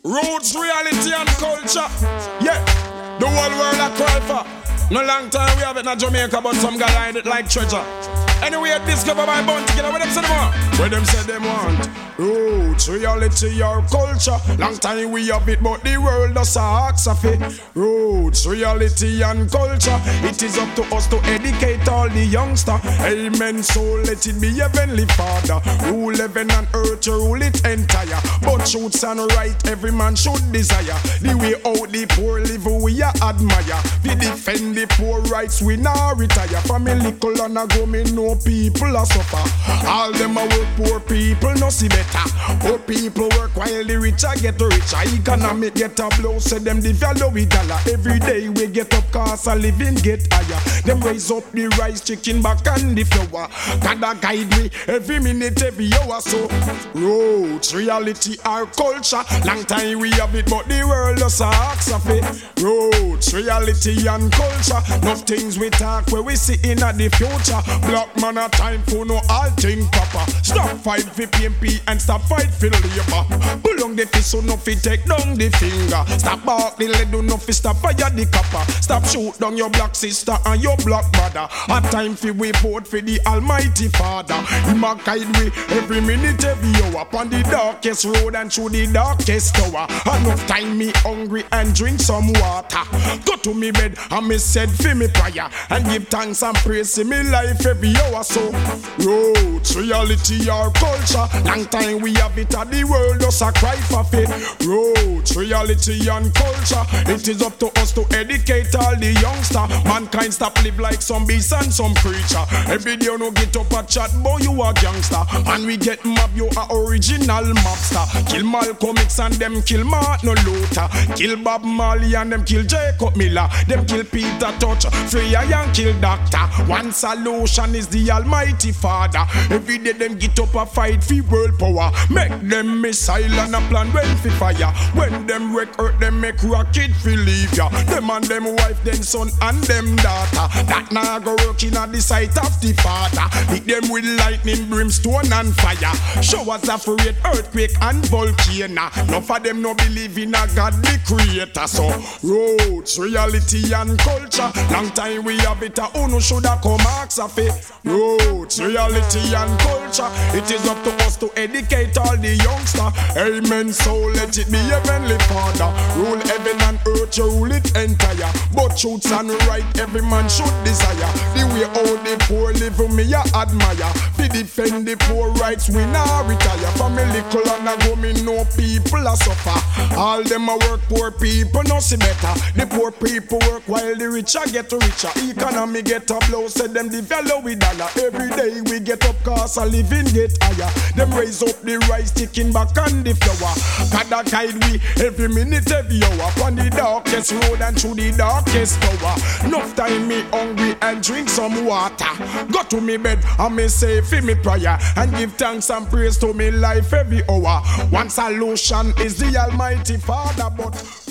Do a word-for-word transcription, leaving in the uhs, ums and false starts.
Roots, reality and culture. Yeah, the whole world a cry for. No long time we have it in Jamaica, but some guy hide it like treasure. Anyway, discover my bounty killer. What them say them want? What them say them want? Roots, reality or culture. Long time we have it, but the world does ask of it. Roots, reality and culture. It is up to us to educate all the youngster. Amen. So let it be heavenly Father. Rule heaven and earth, you rule it entire. But truths and right, every man should desire. The way out the poor live, we a admire. We defend the poor rights, we not retire. Family color and go me no people a suffer. All them a work, poor people no see better. Poor people work while the rich a get richer. Economic get a blow, say them devalue dollar. Every day we get up, cost of living get higher. Them raise up the rice, chicken back and the flour. Gotta guide me every minute, every hour. So roots, reality, our culture. Long time we have it, but the world just asks of it. Roots, reality and culture. Enough things we talk where we see in the future. Black man a time for no all thing proper. Stop fight for P M P and stop fight for labor. Pull on the fist so no fi take down the finger. Stop bark the lead, do no fi stop fire the copper. Stop shoot down your black sister and your black brother. A time fi we vote for the Almighty Father. Him a guide we every minute, every hour. Upon the darkest road and through the darkest tower. Enough time me hungry and drink some water. Go to me bed and me said fi me prayer. And give thanks and praise in me life every hour. So roots, reality or culture. Long time we have it and the world does a cry for faith. Roots, reality and culture. It is up to us to educate all the youngster. Mankind stop live like some beast and some creature. Every day you no get up a chat, boy you a gangster. And we get mob, you a original mobster. Kill Malcolm X and them kill Martin Luther. Kill Bob Marley and them kill Jacob Miller. Them kill Peter Touch, Freya and kill Doctor. One solution is the Almighty Father. Every day them get up a fight for world power. Make them missile and a plan well for fire. When them wreck earth, them make rocket for leave ya. Them and them wife, them son and them daughter. That now go working at the sight of the Father. Hit them with lightning, brimstone and fire. Showers of rain, earthquake and volcano. None of them no believe in a godly creator. So roots, reality and culture. Long time we have it, a uno shoulda come ask of it. Roots, reality and culture. It is up to us to educate all the youngster. Amen. So let it be heavenly Father. Rule heaven and earth, you rule it entire. But truths and right, every man should desire. The way all the poor live, me a admire. We defend the poor rights, we not retire. Family color and go me no people a suffer. All them a work, poor people no see better. The poor people work while the rich a get richer. Economy get a blow, say them devalue with dollar. Every day we get up, cost of living get higher. Them raise up the rice, chicken back and the flour. Gotta guide we every minute, every hour. On the darkest road and through the darkest tower. Enough time me hungry and drink some water. Go to me bed and me say for me prayer. And give thanks and praise to me life every hour. One solution is the Almighty Father, but